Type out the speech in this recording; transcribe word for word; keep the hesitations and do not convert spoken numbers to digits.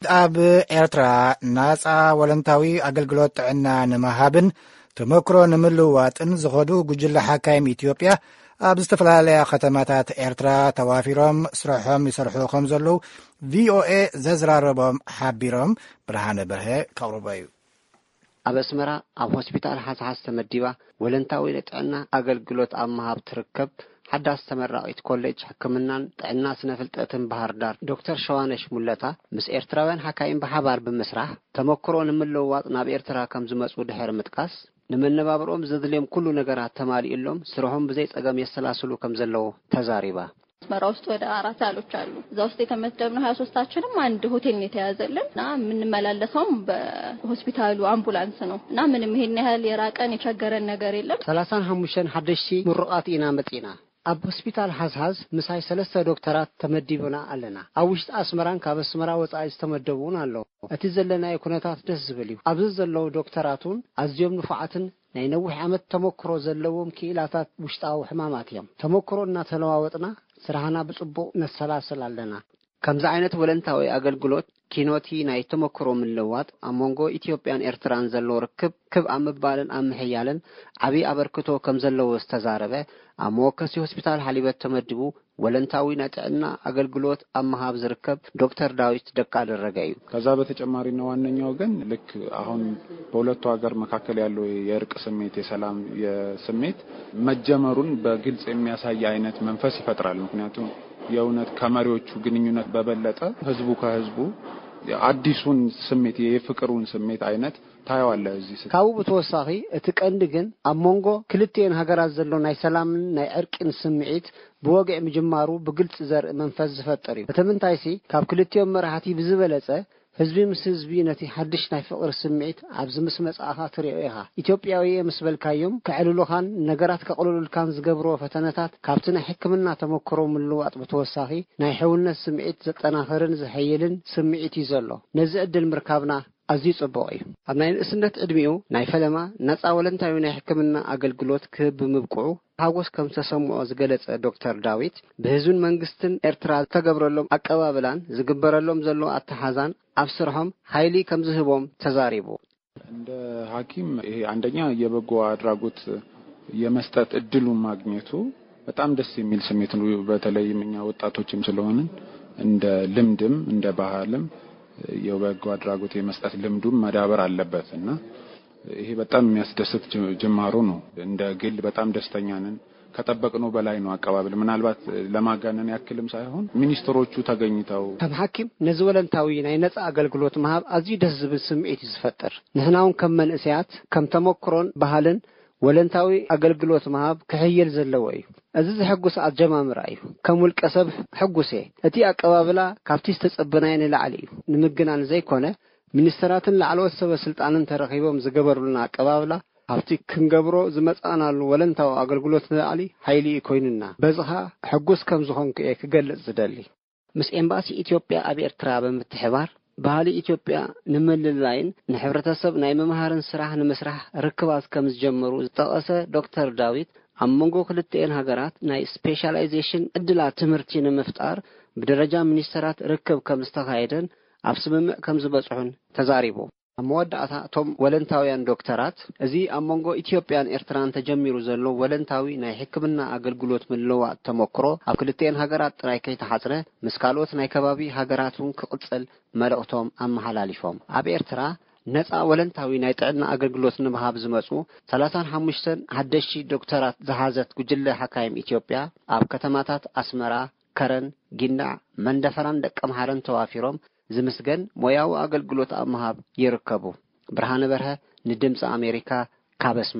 ኣብ ኤርትራ ናጻ ወለንታዊ ኣገልግሎት ጥዕና ንምሃብን ተመክሮ ንምልዋጥን ዝኸዱ ጉጅለ ሓካይም ኢትዮጵያ ኣብ ዝተፈላለያ ከተማታት ኤርትራ ተዋፊሮም ስራሖም ይሰርሑ ከም ዘለዉ ቪኦኤ ዘዝራረቦም ሓቢሮም ብርሃነ በርሀ ከቕርበዩ ኣብ ኣስመራ ኣብ ሆስፒታል ሓሳስ ተመዲባ ወለንታዊ ጥዕና ኣገልግሎት ኣብ ምሃብ ትርከብ ሓዳስ ተመራቂት ኮሌጅ ሕክምናን ጥዕና ስነ ፍልጠትን ባህር ዳር ዶክተር ሸዋነሽ ሙለታ ምስ ኤርትራውያን ሓካይም ብሓባር ብምስራሕ ተመክሮ ንምልዋጥ ናብ ኤርትራ ከም ዝመጹ ድሕሪ ምጥቃስ ንመነባብሮም ዘድልዮም ኩሉ ነገራት ተማሊኡሎም ስራሖም ብዘይ ጸገም የሰላስሉ ከም ዘለው ተዛሪባ አስመራ ውስጥ ወደ አራት አሎች አሉ እዛ ውስጥ የተመደብነው ሃያ ሶስት ታችንም አንድ ሆቴል ነው የተያዘልንና ምንመላለሰውም በሆስፒታሉ አምቡላንስ ነው እና ምንም ይሄን ያህል የራቀን የቸገረን ነገር የለም ሰላሳ አምስት ሐደሽ ምሩቃት ኢና መጥና ኣብ ሆስፒታል ሓሳስ ምሳይ ሰለስተ ዶክተራት ተመዲቡና ኣለና ኣብ ውሽጢ ኣስመራን ካብ ኣስመራ ወጻኢ ዝተመደቡን ኣለዉ እቲ ዘለና ኩነታት ደስ ዝብል እዩ ኣብዚ ዘለዉ ዶክተራቱን ኣዝዮም ንፉዓትን ናይ ነዊሕ ዓመት ተመክሮ ዘለዎም ክኢላታት ውሽጣዊ ሕማማት እዮም ተመክሮ እናተለዋወጥና ስራሕና ብጽቡቕ ነሰላስል ኣለና ከምዚ ዓይነት ወለንታዊ ኣገልግሎት ኪኖቲ ናይ ተመክሮ ምልዋጥ ኣብ መንጎ ኢትዮጵያን ኤርትራን ዘሎ ርክብ ክብ ኣብ ምባልን ኣብ ምሕያልን ዓቢ ኣበርክቶ ከም ዘለዎ ዝተዛረበ ኣብ ሞከሲ ሆስፒታል ሓሊበት ተመድቡ ወለንታዊ ናይ ጥዕና አገልግሎት ኣብ ምሃብ ዝርከብ ዶክተር ዳዊት ደቃል ረጋዩ ከዛ በተጨማሪ ነው ዋነኛው ግን ልክ አሁን በሁለቱ ሀገር መካከል ያለው የእርቅ ስሜት የሰላም የስሜት መጀመሩን በግልጽ የሚያሳይ አይነት መንፈስ ይፈጥራል ምክንያቱም የውነት ከመሪዎቹ ግንኙነት በበለጠ ህዝቡ ከህዝቡ አዲሱን ስሜት የፍቅሩን ስሜት አይነት ታያዋለ እዚህ ካው በተወሳኺ እቲ ቀንድ ግን ኣብ መንጎ ክልቴን ሀገራት ዘሎ ናይ ሰላምን ናይ ዕርቅን ስምዒት ብወግዕ ምጅማሩ ብግልጽ ዘርኢ መንፈስ ዝፈጠር እዩ እተምንታይሲ ካብ ክልቴን መራሕቲ ብዝበለጸ ህዝቢ ምስ ህዝቢ ነቲ ሓድሽ ናይ ፍቅር ስምዒት ኣብዚ ምስ መጻኻ ትሪኦ ኢኻ ኢትዮጵያዊ ምስበልካዮም ከዕልሉኻን ነገራት ከቕልሉልካን ዝገብሮ ፈተነታት ካብቲ ናይ ሕክምና ተመክሮ ምልዋጥ በተወሳኺ ናይ ሕውነት ስምዒት ዘጠናኸርን ዝሐይልን ስምዒት እዩ ዘሎ ነዚ ዕድል ምርካብና ኣዝዩ ጽቡቕ እዩ ኣብ ናይ ንእስነት ዕድሚኡ ናይ ፈለማ ነፃ ወለንታዊ ናይ ሕክምና አገልግሎት ክህብ ብምብቅዑ ሃጎስ ከም ተሰምዖ ዝገለጸ ዶክተር ዳዊት በህዝብን መንግስትን ኤርትራ ተገብረሎም አቀባበላን ዝግበረሎም ዘሎ አተሓዛን ኣብ ስራሖም ኃይሊ ከም ዝህቦም ተዛሪቡ እንደ ሐኪም ይሄ አንደኛ የበጎ አድራጎት የመስጠት እድሉን ማግኘቱ በጣም ደስ የሚል ስሜት ነው በተለይም እኛ ወጣቶችም ስለሆነ እንደ ልምድም እንደ ባህልም የበጎ አድራጎት የመስጠት ልምዱም ማዳበር አለበትና ይሄ በጣም የሚያስደስት ጅማሮ ነው እንደ ግል በጣም ደስተኛ ነን ከጠበቅነው በላይ ነው አቀባበል ምናልባት ለማጋነን ያክልም ሳይሆን ሚኒስትሮቹ ተገኝተው ከም ሐኪም ነዝወለንታዊ ናይ ነፃ አገልግሎት መሃብ አዝዩ ደስ ዝብል ስምዒት ይዝፈጠር ንህናውን ከም መንእስያት ከም ተመክሮን ባህልን ወለንታዊ አገልግሎት መሃብ ከህየል ዘለዎ እዩ እዚ ዝሕጉስ አጀማምራ እዩ ከም ውልቀሰብ ሕጉሴ እቲ አቀባበላ ካብቲ ዝተጸበናይ ንላዕሊ እዩ ንምግናን ዘይኮነ ሚኒስትራትን ላዕለዎት ሰበስልጣንን ተረኺቦም ዝገበሩልና አቀባበላ ኣብቲ ክንገብሮ ዝመጻናሉ ወለንታዊ አገልግሎት ንላዕሊ ኃይሊ ኮይንና በዝኻ ሕጉስ ከም ዝኾንኩ እየ ክገልጽ ዝደሊ ምስ ኤምባሲ ኢትዮጵያ ኣብ ኤርትራ በምትሕባር ባህሊ ኢትዮጵያ ንምልላይን ንሕብረተሰብ ናይ መምሃርን ስራሕ ንምስራሕ ርክባት ከም ዝጀመሩ ዝጠቐሰ ዶክተር ዳዊት ኣብ መንጎ ክልቴን ሃገራት ናይ ስፔሻላይዜሽን ዕድላት ትምህርቲ ንምፍጣር ብደረጃ ሚኒስትራት ርክብ ከም ዝተኻየደን ኣብ ስምምዕ ከም ዝበጽሑን ተዛሪቡ ኣብ መወዳእታ እቶም ወለንታውያን ዶክተራት እዚ ኣብ መንጎ ኢትዮጵያን ኤርትራን ተጀሚሩ ዘሎ ወለንታዊ ናይ ሕክምና አገልግሎት ምልዋጥ ተመክሮ ኣብ ክልቴን ሃገራት ጥራይ ከይተሓጽረ ምስ ካልኦት ናይ ከባቢ ሃገራቱን ክቕጽል መልእኽቶም ኣመሓላሊፎም ኣብ ኤርትራ ነፃ ወለንታዊ ናይ ጥዕና አገልግሎት ንምሃብ ዝመጹ ሰላሳ ሓሙሽተ ሓደሽ ዶክተራት ዝሓዘት ጉጅለ ሓካይም ኢትዮጵያ ኣብ ከተማታት ኣስመራ ከረን ጊናዕ መንደፈራን ደቀምሃረን ተዋፊሮም ዝምስገን ሞያው አገልግሎት ኣብ ምሃብ ይርከቡ ብርሃነ በርሀ ንድምጽ አሜሪካ ካበስ